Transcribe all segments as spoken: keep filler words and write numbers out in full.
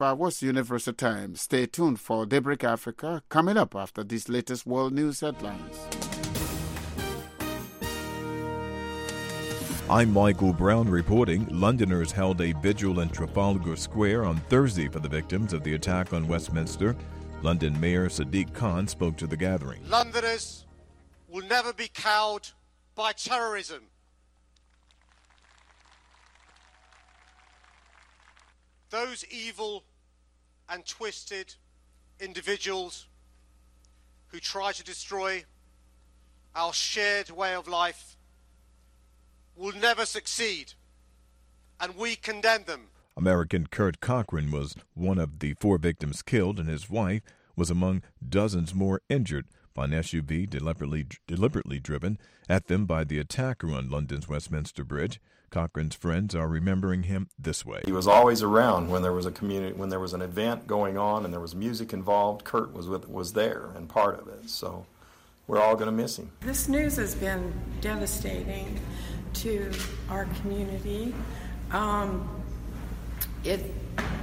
Barwas, Universal Times. Stay tuned for Daybreak Africa, coming up after these latest world news headlines. I'm Michael Brown reporting. Londoners held a vigil in Trafalgar Square on Thursday for the victims of the attack on Westminster. London Mayor Sadiq Khan spoke to the gathering. Londoners will never be cowed by terrorism. Those evil and twisted individuals who try to destroy our shared way of life will never succeed, and we condemn them. American Kurt Cochran was one of the four victims killed, and his wife was among dozens more injured by an S U V deliberately, deliberately driven at them by the attacker on London's Westminster Bridge. Cochran's friends are remembering him this way. He was always around when there was a community, when there was an event going on and there was music involved. Kurt was with, was there and part of it. So we're all going to miss him. This news has been devastating to our community. Um, it,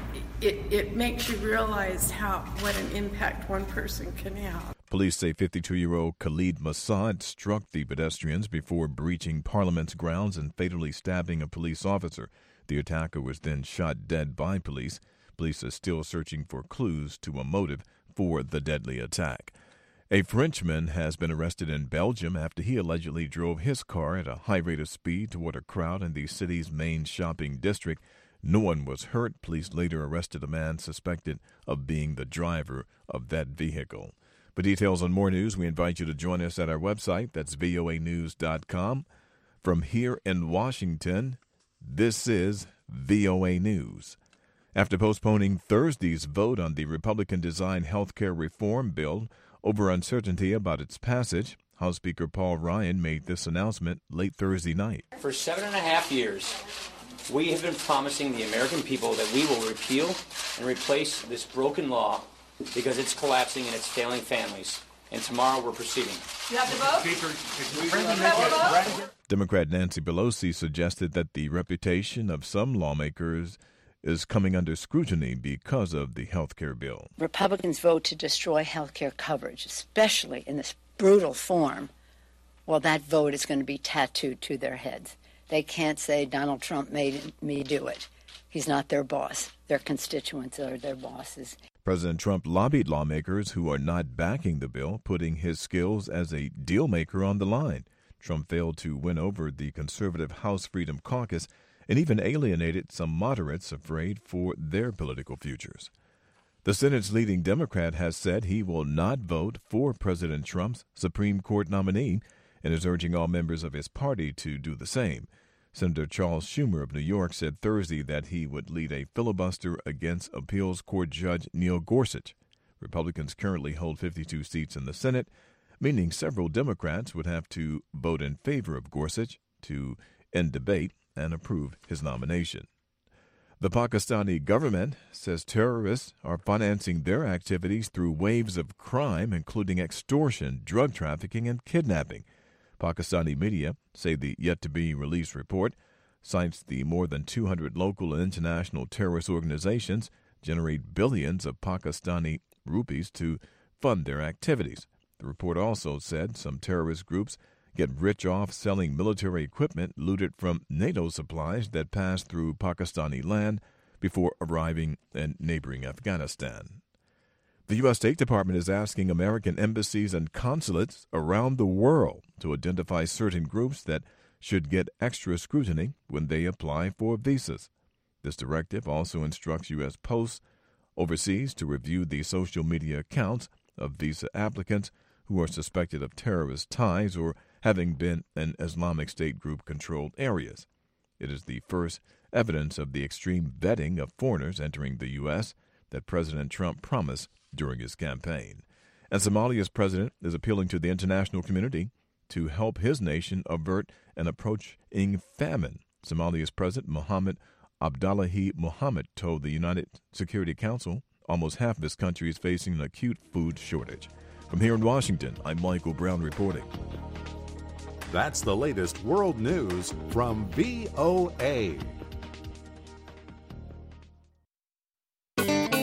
it it makes you realize how what an impact one person can have. Police say fifty-two-year-old Khalid Masad struck the pedestrians before breaching Parliament's grounds and fatally stabbing a police officer. The attacker was then shot dead by police. Police are still searching for clues to a motive for the deadly attack. A Frenchman has been arrested in Belgium after he allegedly drove his car at a high rate of speed toward a crowd in the city's main shopping district. No one was hurt. Police later arrested a man suspected of being the driver of that vehicle. For details on more news, we invite you to join us at our website. That's V O A news dot com. From here in Washington, this is V O A News. After postponing Thursday's vote on the Republican-designed health care reform bill over uncertainty about its passage, House Speaker Paul Ryan made this announcement late Thursday night. For seven and a half years, we have been promising the American people that we will repeal and replace this broken law because it's collapsing and it's failing families. And tomorrow we're proceeding. You have to vote? Speaker, you have to vote? Democrat Nancy Pelosi suggested that the reputation of some lawmakers is coming under scrutiny because of the health care bill. Republicans vote to destroy health care coverage, especially in this brutal form. Well, that vote is going to be tattooed to their heads. They can't say Donald Trump made me do it. He's not their boss. Their constituents are their bosses. President Trump lobbied lawmakers who are not backing the bill, putting his skills as a deal maker on the line. Trump failed to win over the conservative House Freedom Caucus and even alienated some moderates afraid for their political futures. The Senate's leading Democrat has said he will not vote for President Trump's Supreme Court nominee and is urging all members of his party to do the same. Senator Charles Schumer of New York said Thursday that he would lead a filibuster against appeals court judge Neil Gorsuch. Republicans currently hold fifty-two seats in the Senate, meaning several Democrats would have to vote in favor of Gorsuch to end debate and approve his nomination. The Pakistani government says terrorists are financing their activities through waves of crime, including extortion, drug trafficking, and kidnapping. Pakistani media say the yet-to-be-released report cites the more than two hundred local and international terrorist organizations generate billions of Pakistani rupees to fund their activities. The report also said some terrorist groups get rich off selling military equipment looted from NATO supplies that pass through Pakistani land before arriving in neighboring Afghanistan. The U S State Department is asking American embassies and consulates around the world to identify certain groups that should get extra scrutiny when they apply for visas. This directive also instructs U S posts overseas to review the social media accounts of visa applicants who are suspected of terrorist ties or having been in Islamic State group-controlled areas. It is the first evidence of the extreme vetting of foreigners entering the U S that President Trump promised during his campaign. And Somalia's president is appealing to the international community to help his nation avert an approaching famine. Somalia's President Mohammed Abdullahi Mohammed told the United Security Council almost half of his country is facing an acute food shortage. From here in Washington, I'm Michael Brown reporting. That's the latest world news from V O A.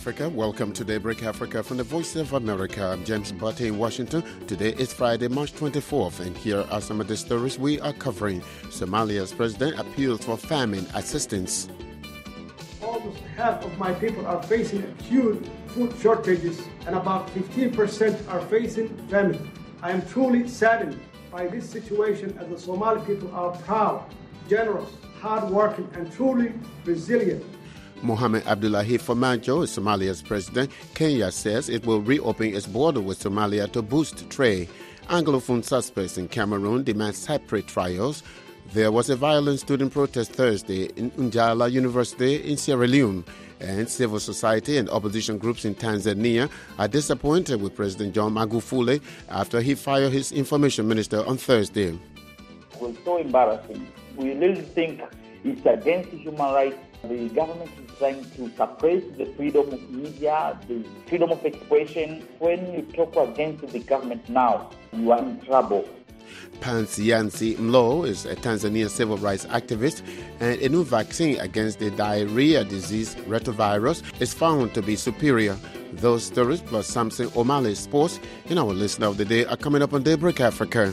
Africa. Welcome to Daybreak Africa from the Voice of America. I'm James Butte in Washington. Today is Friday, March twenty-fourth, and here are some of the stories we are covering. Somalia's president appeals for famine assistance. Almost half of my people are facing acute food shortages, and about fifteen percent are facing famine. I am truly saddened by this situation, as the Somali people are proud, generous, hardworking, and truly resilient. Mohamed Abdullahi Farmajo is Somalia's president. Kenya says it will reopen its border with Somalia to boost trade. Anglophone suspects in Cameroon demand separate trials. There was a violent student protest Thursday in Njala University in Sierra Leone. And civil society and opposition groups in Tanzania are disappointed with President John Magufuli after he fired his information minister on Thursday. It was so embarrassing. We really think it's against human rights. The government is trying to suppress the freedom of media, the freedom of expression. When you talk against the government now, you are in trouble. Pansiansi Mlo is a Tanzanian civil rights activist, and a new vaccine against the diarrhea disease retrovirus is found to be superior. Those stories plus Samson O'Malley's sports in our listener of the day are coming up on Daybreak Africa.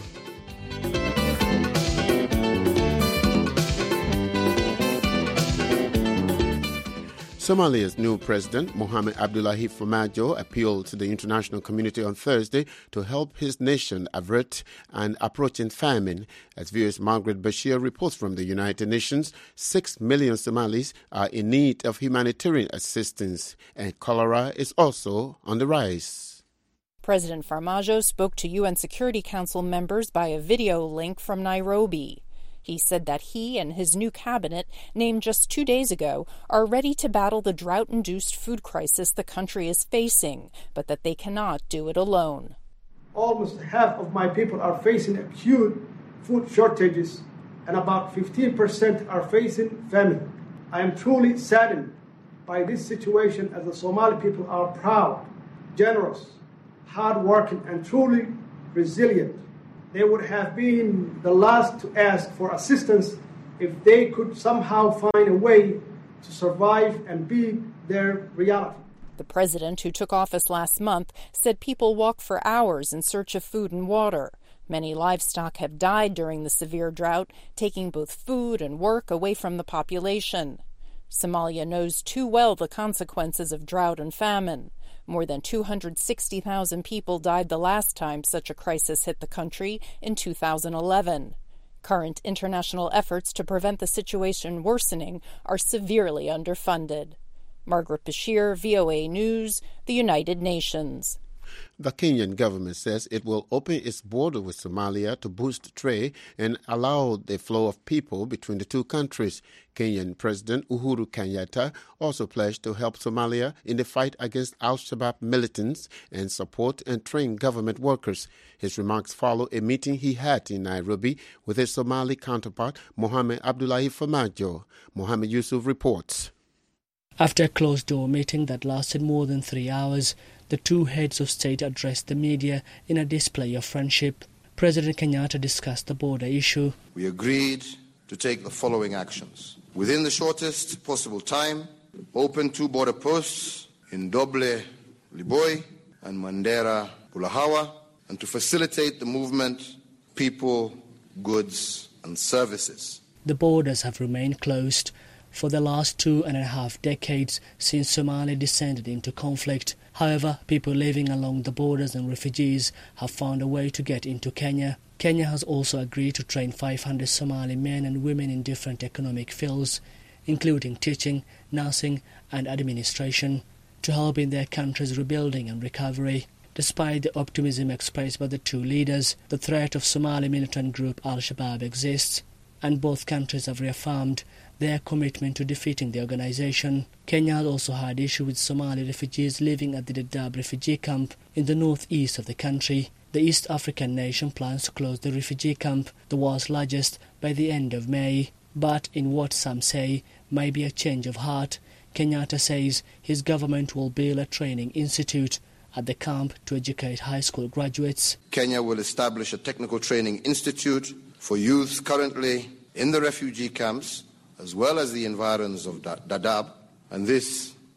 Somalia's new president, Mohamed Abdullahi Farmajo, appealed to the international community on Thursday to help his nation avert an approaching famine. As V O A's Margaret Bashir reports from the United Nations, six million Somalis are in need of humanitarian assistance, and cholera is also on the rise. President Farmajo spoke to U N Security Council members by a video link from Nairobi. He said that he and his new cabinet, named just two days ago, are ready to battle the drought-induced food crisis the country is facing, but that they cannot do it alone. Almost half of my people are facing acute food shortages, and about fifteen percent are facing famine. I am truly saddened by this situation, as the Somali people are proud, generous, hardworking, and truly resilient. They would have been the last to ask for assistance if they could somehow find a way to survive and be their reality. The president, who took office last month, said people walk for hours in search of food and water. Many livestock have died during the severe drought, taking both food and work away from the population. Somalia knows too well the consequences of drought and famine. More than two hundred sixty thousand people died the last time such a crisis hit the country in two thousand eleven. Current international efforts to prevent the situation worsening are severely underfunded. Margaret Bashir, V O A News, the United Nations. The Kenyan government says it will open its border with Somalia to boost trade and allow the flow of people between the two countries. Kenyan President Uhuru Kenyatta also pledged to help Somalia in the fight against Al-Shabaab militants and support and train government workers. His remarks follow a meeting he had in Nairobi with his Somali counterpart, Mohamed Abdullahi Farmajo. Mohamed Yusuf reports. After a closed-door meeting that lasted more than three hours, the two heads of state addressed the media in a display of friendship. President Kenyatta discussed the border issue. We agreed to take the following actions. Within the shortest possible time, open two border posts in Doble Liboi and Mandera Bulahawa, and to facilitate the movement, people, goods, and services. The borders have remained closed for the last two and a half decades since Somalia descended into conflict. However, people living along the borders and refugees have found a way to get into Kenya. Kenya has also agreed to train five hundred Somali men and women in different economic fields, including teaching, nursing and administration, to help in their country's rebuilding and recovery. Despite the optimism expressed by the two leaders, the threat of Somali militant group Al-Shabaab exists, and both countries have reaffirmed their commitment to defeating the organization. Kenya has also had issue with Somali refugees living at the Dadaab refugee camp in the northeast of the country. The East African nation plans to close the refugee camp, the world's largest, by the end of May. But in what some say may be a change of heart, Kenyatta says his government will build a training institute at the camp to educate high school graduates. Kenya will establish a technical training institute for youth currently in the refugee camps, as well as the environs of Dadaab, and this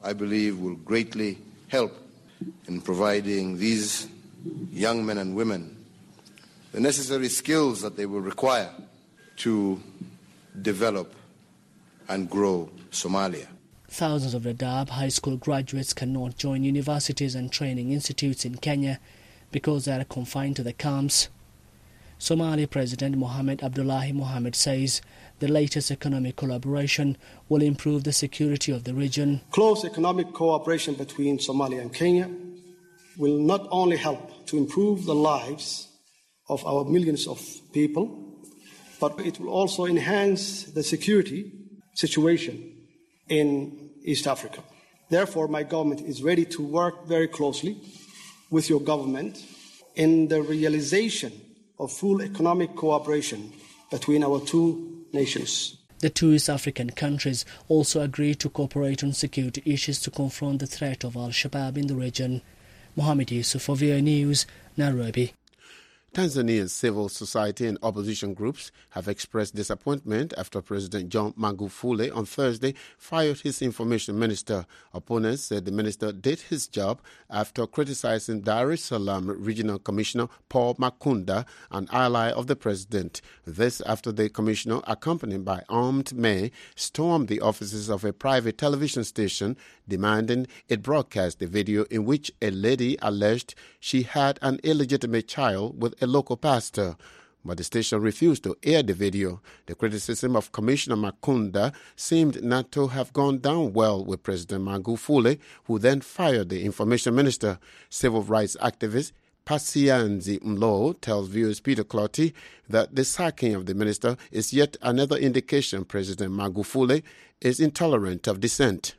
I believe, will greatly help in providing these young men and women the necessary skills that they will require to develop and grow Somalia. Thousands of Dadaab high school graduates cannot join universities and training institutes in Kenya because they are confined to the camps. Somali President Mohamed Abdullahi Mohamed says the latest economic collaboration will improve the security of the region. Close economic cooperation between Somalia and Kenya will not only help to improve the lives of our millions of people, but it will also enhance the security situation in East Africa. Therefore, my government is ready to work very closely with your government in the realization of full economic cooperation between our two nations. The two East African countries also agreed to cooperate on security issues to confront the threat of Al-Shabaab in the region. Mohamed Yusuf for V O A News, Nairobi. Tanzanian civil society and opposition groups have expressed disappointment after President John Magufuli on Thursday fired his information minister. Opponents said the minister did his job after criticizing Dar es Salaam Regional Commissioner Paul Makunda, an ally of the president. This after the commissioner, accompanied by armed men, stormed the offices of a private television station, demanding it broadcast the video in which a lady alleged she had an illegitimate child with a local pastor. But the station refused to air the video. The criticism of Commissioner Makunda seemed not to have gone down well with President Magufuli, who then fired the information minister. Civil rights activist Pasianzi Mlo tells viewers Peter Clotty that the sacking of the minister is yet another indication President Magufuli is intolerant of dissent.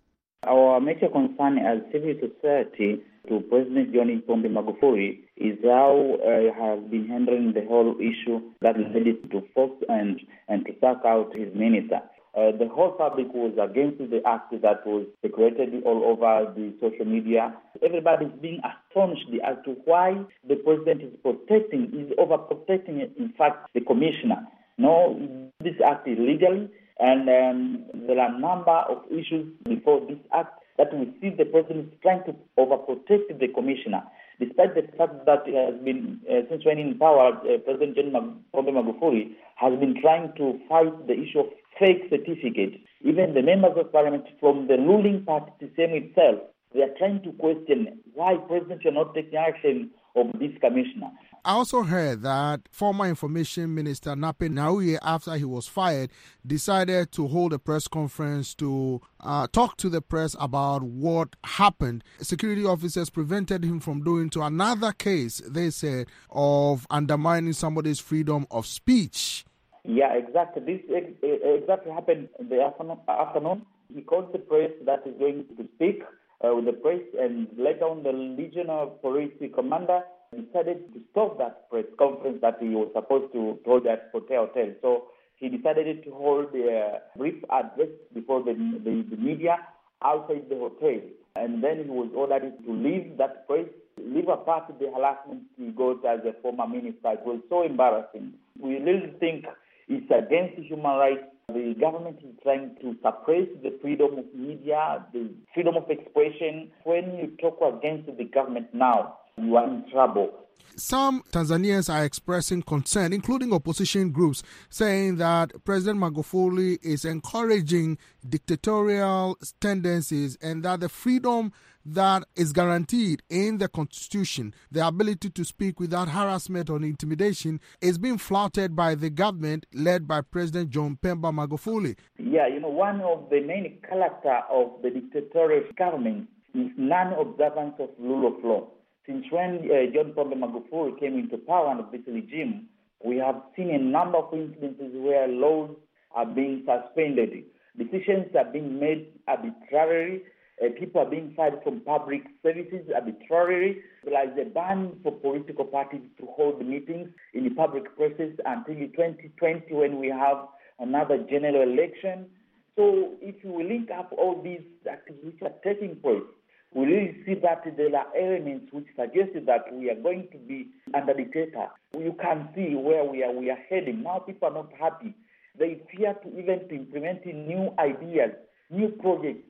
Our major concern as civil society to President John Pombe Magufuli is how uh, has been handling the whole issue that led to force and, and to sack out his minister. Uh, the whole public was against the act that was circulated all over the social media. Everybody is being astonished as to why the president is protecting, is overprotecting, in fact, the commissioner. No, this act is legally, and um, there are a number of issues before this act that we see the president is trying to overprotect the commissioner, despite the fact that he has been, uh, since when in power, uh, President John Pombe Magufuli has been trying to fight the issue of fake certificates. Even the members of parliament from the ruling party, the same itself, they are trying to question why president is not taking action of this commissioner. I also heard that former information minister Nape Nnauye, after he was fired, decided to hold a press conference to uh, talk to the press about what happened. Security officers prevented him from doing to another case, they said, of undermining somebody's freedom of speech. Yeah, exactly. This exactly happened in the afternoon. He called the press that is going to speak uh, with the press, and later on the regional police commander decided to stop that press conference that he was supposed to hold at Hotel Hotel. So he decided to hold a brief address before the, the, the media outside the hotel. And then he was ordered to leave that press, leave apart the harassment he got as a former minister. It was so embarrassing. We really think it's against human rights. The government is trying to suppress the freedom of media, the freedom of expression. When you talk against the government now, you are in trouble. Some Tanzanians are expressing concern, including opposition groups, saying that President Magufuli is encouraging dictatorial tendencies and that the freedom that is guaranteed in the Constitution, the ability to speak without harassment or intimidation, is being flouted by the government led by President John Pombe Magufuli. Yeah, you know, one of the main characters of the dictatorial government is non-observance of rule of law. Since when uh, John Pombe Magufuli came into power under this regime, we have seen a number of instances where laws are being suspended. Decisions are being made arbitrarily. Uh, people are being fired from public services arbitrarily. There is a ban for political parties to hold meetings in the public places until twenty twenty, when we have another general election. So if we link up all these activities which are taking place, we really see that there are elements which suggest that we are going to be under dictator. You can see where we are we are heading. Now people are not happy. They fear to even to implement new ideas, new projects.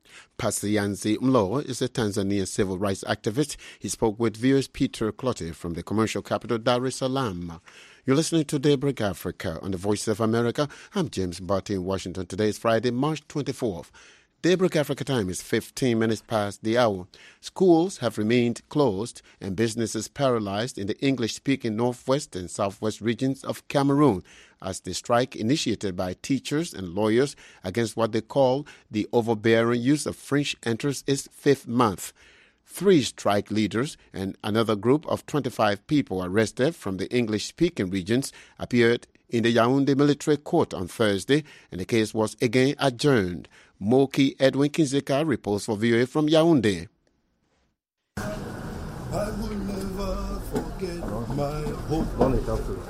Pasianzi Mlo is a Tanzanian civil rights activist. He spoke with viewers Peter Clotte from the commercial capital Dar es Salaam. You're listening to Daybreak Africa on the Voice of America. I'm James Barty in Washington. Today is Friday, March twenty-fourth. Daybreak Africa time is fifteen minutes past the hour. Schools have remained closed and businesses paralyzed in the English-speaking northwest and southwest regions of Cameroon as the strike initiated by teachers and lawyers against what they call the overbearing use of French enters its fifth month. Three strike leaders and another group of twenty-five people arrested from the English-speaking regions appeared in the Yaoundé military court on Thursday, and the case was again adjourned. Moki Edwin Kinzeka reports for V O A from Yaoundé. I will never forget my home.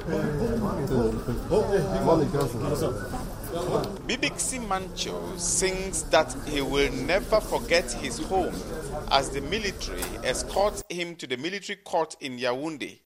Bibixi Mancho sings that he will never forget his home as the military escorts him to the military court in Yaoundé.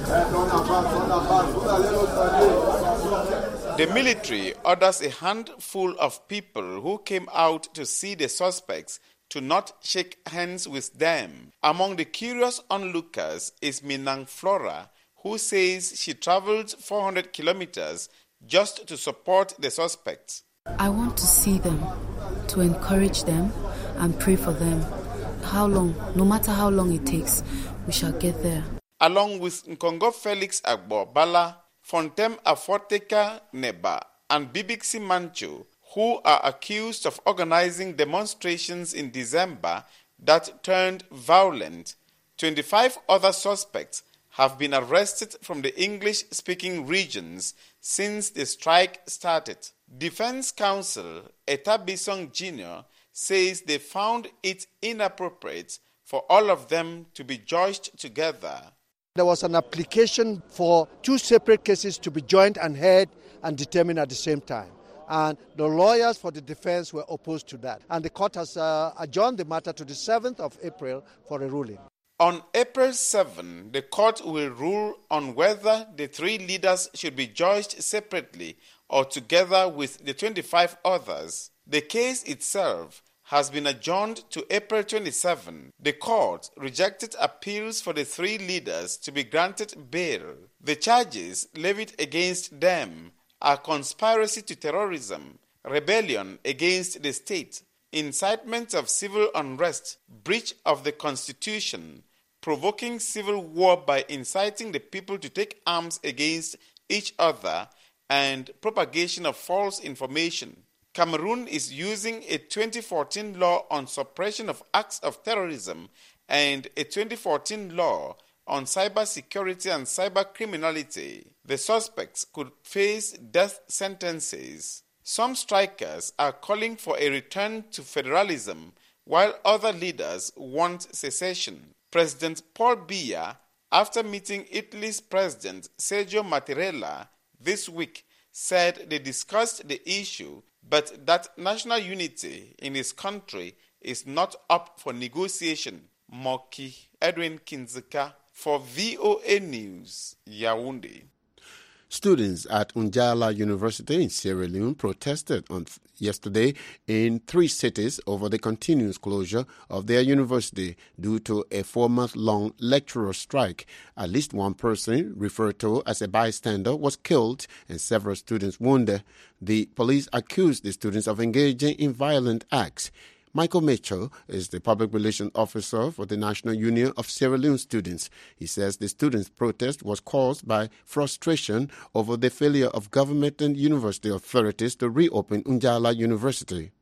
The military orders a handful of people who came out to see the suspects to not shake hands with them. Among the curious onlookers is Minang Flora, who says she traveled four hundred kilometers just to support the suspects. I want to see them, to encourage them and pray for them. How long, no matter how long it takes, we shall get there. Along with Nkongo Felix Agbo Bala, Fontem Afoteka Neba, and Bibixi Mancho, who are accused of organizing demonstrations in December that turned violent, twenty-five other suspects have been arrested from the English-speaking regions since the strike started. Defense counsel Eta Bisong Junior says they found it inappropriate for all of them to be judged together. There was an application for two separate cases to be joined and heard and determined at the same time. And the lawyers for the defense were opposed to that. And the court has uh, adjourned the matter to the seventh of April for a ruling. On April seventh, the court will rule on whether the three leaders should be judged separately or together with the twenty-five others. The case itself has been adjourned to April twenty-seventh. The court rejected appeals for the three leaders to be granted bail. The charges levied against them are conspiracy to terrorism, rebellion against the state, incitement of civil unrest, breach of the constitution, provoking civil war by inciting the people to take arms against each other, and propagation of false information. Cameroon is using a twenty fourteen law on suppression of acts of terrorism and a twenty fourteen law on cybersecurity and cybercriminality. The suspects could face death sentences. Some strikers are calling for a return to federalism, while other leaders want secession. President Paul Biya, after meeting Italy's President Sergio Mattarella this week, said they discussed the issue, but that national unity in his country is not up for negotiation. Moki Edwin Kinzeka for V O A News, Yaoundé. Students at Njala University in Sierra Leone protested on yesterday in three cities over the continuous closure of their university due to a four-month-long lecturer strike. At least one person, referred to as a bystander, was killed and several students wounded. The police accused the students of engaging in violent acts. Michael Mitchell is the public relations officer for the National Union of Sierra Leone Students. He says the students' protest was caused by frustration over the failure of government and university authorities to reopen Njala University.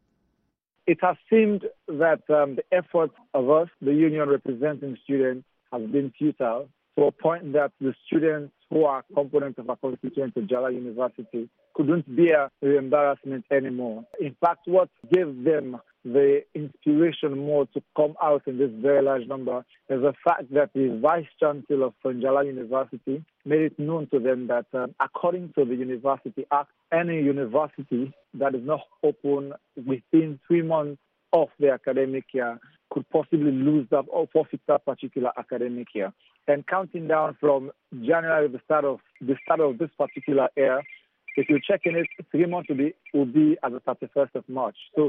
It has seemed that um, the efforts of us, the union representing students, has been futile to a point that the students who are components of our constituent at Njala University couldn't bear the embarrassment anymore. In fact, what gave them the inspiration more to come out in this very large number is the fact that the Vice Chancellor of Njala University made it known to them that um, according to the University Act, any university that is not open within three months of the academic year could possibly lose that or forfeit that particular academic year. And counting down from January, the start of the start of this particular year, if you check in it, three months will be, will be at the thirty-first of March. So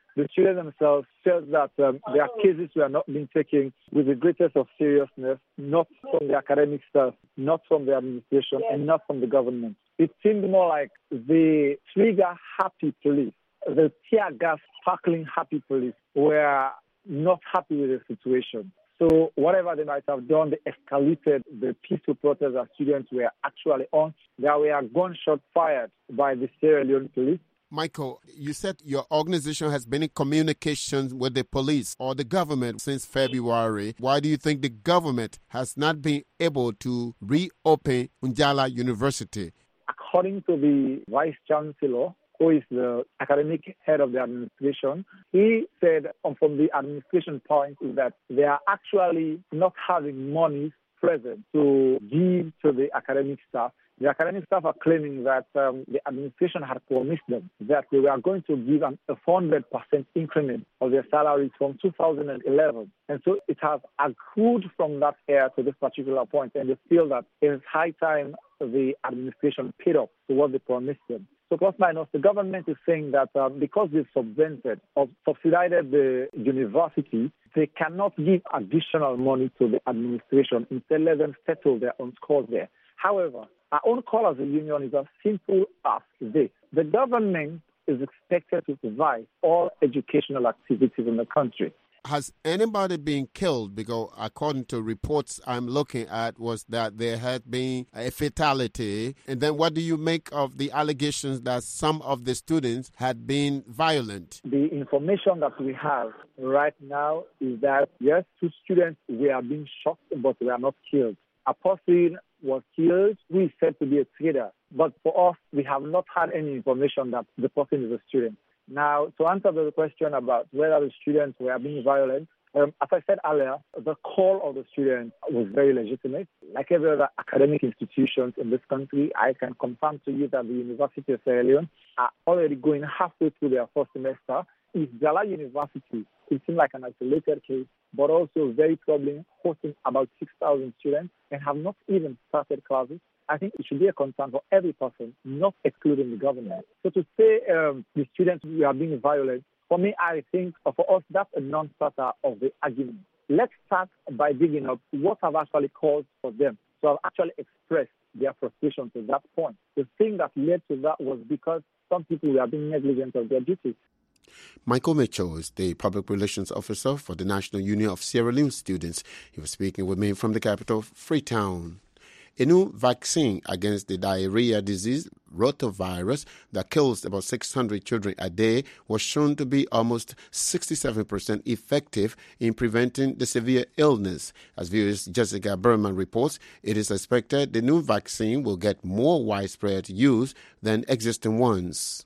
The students themselves felt that um, their cases were not being taken with the greatest of seriousness, not from the academic staff, not from the administration, and not from the government. It seemed more like the trigger happy police, the tear gas sparkling happy police were not happy with the situation. So whatever they might have done, they escalated the peaceful protests that students were actually on. There were gunshots fired by the Sierra Leone police. Michael, you said your organization has been in communication with the police or the government since February. Why do you think the government has not been able to reopen Njala University? According to the Vice Chancellor, who is the academic head of the administration, he said um, from the administration point is that they are actually not having money present to give to the academic staff. The academic staff are claiming that um, the administration had promised them that they were going to give them a four hundred percent increment of their salaries from two thousand eleven. And so it has accrued from that year to this particular point, and they feel that it is high time the administration paid up to what they promised them. So plus minus, the government is saying that uh, because they've subvented or subsidized the university, they cannot give additional money to the administration. Instead, let them settle their own scores there. However, our own call as a union is as simple as this. The government is expected to provide all educational activities in the country. Has anybody been killed? Because according to reports I'm looking at was that there had been a fatality. And then what do you make of the allegations that some of the students had been violent? The information that we have right now is that, yes, two students were being shot, but they were not killed. A person was killed who is said to be a trader. But for us, we have not had any information that the person is a student. Now, to answer the question about whether the students were being violent, um, as I said earlier, the call of the students was very legitimate. Like every other academic institutions in this country, I can confirm to you that the University of Sierra Leone are already going halfway through their first semester. It's Njala University. It seems like an isolated case, but also very troubling, hosting about six thousand students and have not even started classes. I think it should be a concern for every person, not excluding the government. So to say um, the students are being violent, for me, I think uh, for us, that's a non-starter of the argument. Let's start by digging up what have actually caused for them to have actually expressed their frustration to that point. The thing that led to that was because some people were being negligent of their duties. Michael Mitchell is the Public Relations Officer for the National Union of Sierra Leone Students. He was speaking with me from the capital, Freetown. A new vaccine against the diarrhea disease, rotavirus, that kills about six hundred children a day was shown to be almost sixty-seven percent effective in preventing the severe illness. As viewers Jessica Berman reports, it is expected the new vaccine will get more widespread use than existing ones.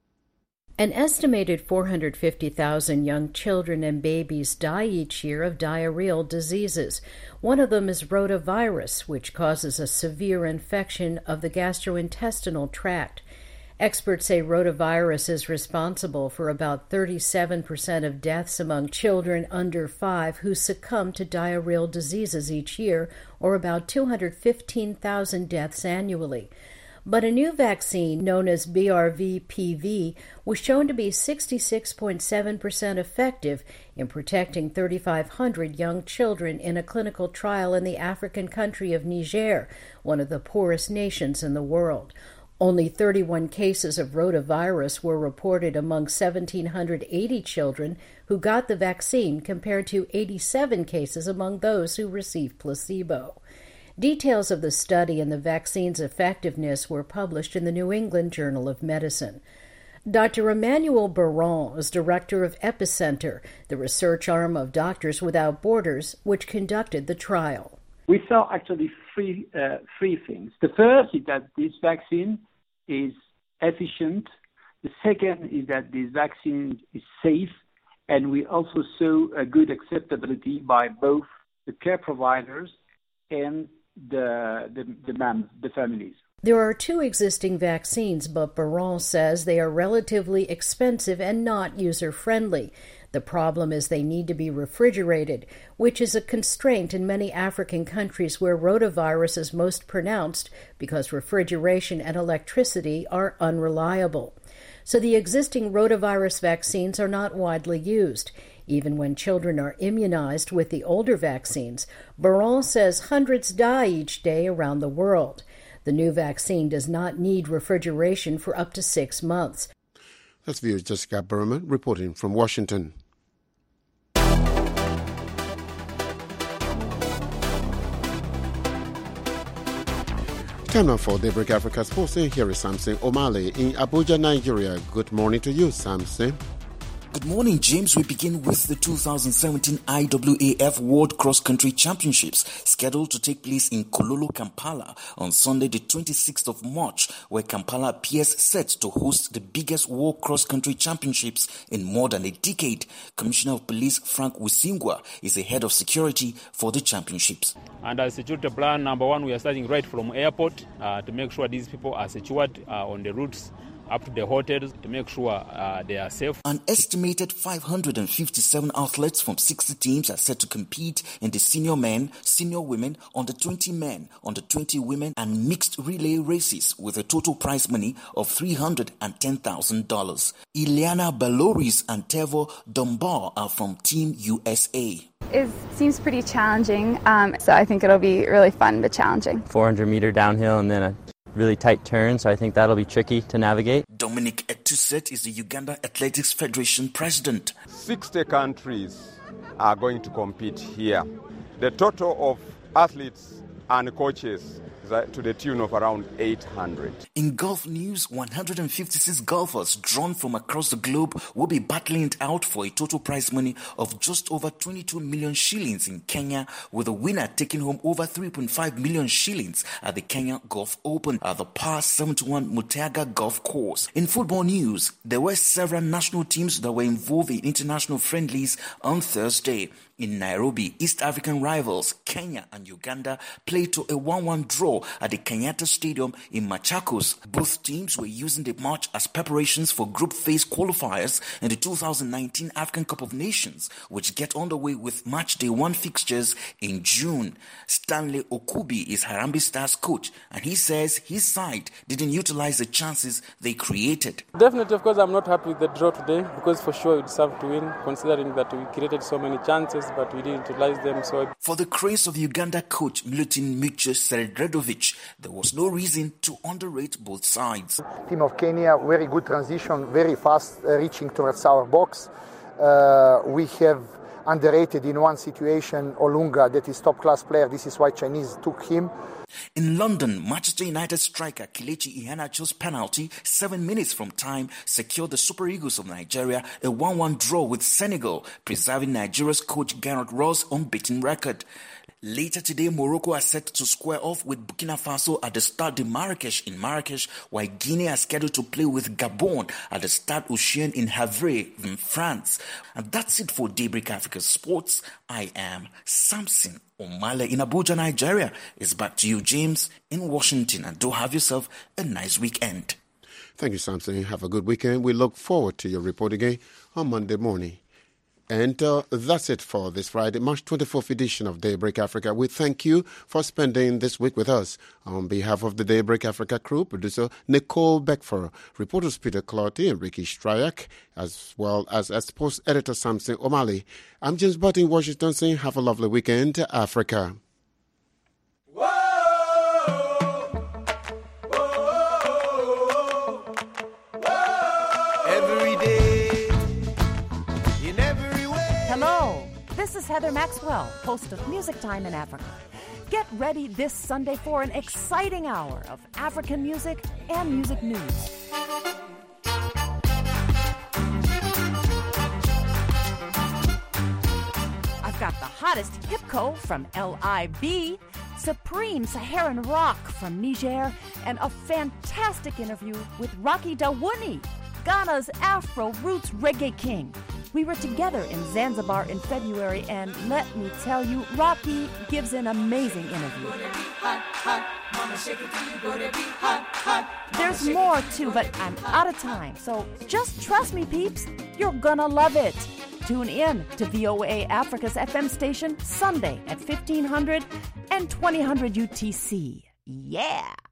An estimated four hundred fifty thousand young children and babies die each year of diarrheal diseases. One of them is rotavirus, which causes a severe infection of the gastrointestinal tract. Experts say rotavirus is responsible for about thirty-seven percent of deaths among children under five who succumb to diarrheal diseases each year, or about two hundred fifteen thousand deaths annually. But a new vaccine, known as B R V P V, was shown to be sixty-six point seven percent effective in protecting thirty-five hundred young children in a clinical trial in the African country of Niger, one of the poorest nations in the world. Only thirty-one cases of rotavirus were reported among one thousand seven hundred eighty children who got the vaccine, compared to eighty-seven cases among those who received placebo. Details of the study and the vaccine's effectiveness were published in the New England Journal of Medicine. Doctor Emmanuel Baron is director of Epicenter, the research arm of Doctors Without Borders, which conducted the trial. We saw actually three, uh, three things. The first is that this vaccine is efficient. The second is that this vaccine is safe. And we also saw a good acceptability by both the care providers and the the the, mom, the families. There are two existing vaccines, but Baron says they are relatively expensive and not user-friendly. The problem is they need to be refrigerated, which is a constraint in many African countries where rotavirus is most pronounced because refrigeration and electricity are unreliable. So the existing rotavirus vaccines are not widely used. Even when children are immunized with the older vaccines, Baron says hundreds die each day around the world. The new vaccine does not need refrigeration for up to six months. That's V O's Jessica Berman reporting from Washington. Time now for Daybreak Africa Sports. Here is Samson O'Malley in Abuja, Nigeria. Good morning to you, Samson. Good morning, James. We begin with the two thousand seventeen I W A F World Cross Country Championships, scheduled to take place in Kololo, Kampala on Sunday, the twenty-sixth of March, where Kampala appears set to host the biggest World Cross Country Championships in more than a decade. Commissioner of Police Frank Wisingwa is the head of security for the championships. And as security plan, number one, we are starting right from airport uh, to make sure these people are secured uh, on the routes up to the hotels to make sure uh, they are safe. An estimated five hundred fifty-seven athletes from sixty teams are set to compete in the senior men, senior women, under twenty men, under twenty women, and mixed relay races with a total prize money of three hundred ten thousand dollars. Ileana Baloris and Tevo Dunbar are from Team U S A. It seems pretty challenging, um, so I think it'll be really fun but challenging. four hundred meter downhill and then a really tight turn, so I think that'll be tricky to navigate. Dominic Etuset is the Uganda Athletics Federation president. sixty countries are going to compete here. The total of athletes and coaches is to the tune of around eight hundred. In golf news, one hundred fifty-six golfers drawn from across the globe will be battling it out for a total prize money of just over twenty-two million shillings in Kenya, with the winner taking home over three point five million shillings at the Kenya Golf Open at the Par seventy-one Mutiaga Golf Course. In football news, there were several national teams that were involved in international friendlies on Thursday. In Nairobi, East African rivals Kenya and Uganda played to a one one draw at the Kenyatta Stadium in Machakos. Both teams were using the match as preparations for group phase qualifiers in the two thousand nineteen African Cup of Nations, which get underway with match day one fixtures in June. Stanley Okubi is Harambee Stars coach, and he says his side didn't utilize the chances they created. Definitely, of course, I'm not happy with the draw today, because for sure we deserve to win, considering that we created so many chances, but we didn't utilize them. So, for the craze of Uganda coach Milutin Miche Seredredovic, there was no reason to underrate both sides. Team of Kenya, very good transition, very fast uh, reaching towards our box. Uh, we have underrated in one situation Olunga, that is top class player. This is why Chinese took him. In London, Manchester United striker Kelechi Iheanacho's penalty, seven minutes from time, secured the Super Eagles of Nigeria a one one draw with Senegal, preserving Nigeria's coach Gareth Ross' unbeaten record. Later today, Morocco are set to square off with Burkina Faso at the Stade de Marrakesh in Marrakesh, while Guinea are scheduled to play with Gabon at the Stade Ocean in Havre in France. And that's it for Daybreak Africa Sports. I am Samson O'Malley in Abuja, Nigeria. It's back to you, James, in Washington, and do have yourself a nice weekend. Thank you, Samson. Have a good weekend. We look forward to your report again on Monday morning. And uh, that's it for this Friday, March twenty-fourth edition of Daybreak Africa. We thank you for spending this week with us. On behalf of the Daybreak Africa crew, producer Nicole Beckfer, reporters Peter Clotty and Ricky Stryak, as well as, as sports editor Samson O'Malley, I'm James Butt in Washington saying have a lovely weekend, Africa. This is Heather Maxwell, host of Music Time in Africa. Get ready this Sunday for an exciting hour of African music and music news. I've got the hottest hipco from L I B, Supreme Saharan Rock from Niger, and a fantastic interview with Rocky Dawuni, Ghana's Afro Roots Reggae King. We were together in Zanzibar in February, and let me tell you, Rocky gives an amazing interview. There's more too, but I'm out of time, so just trust me, peeps. You're gonna love it. Tune in to V O A Africa's F M station Sunday at fifteen hundred and twenty hundred U T C. Yeah!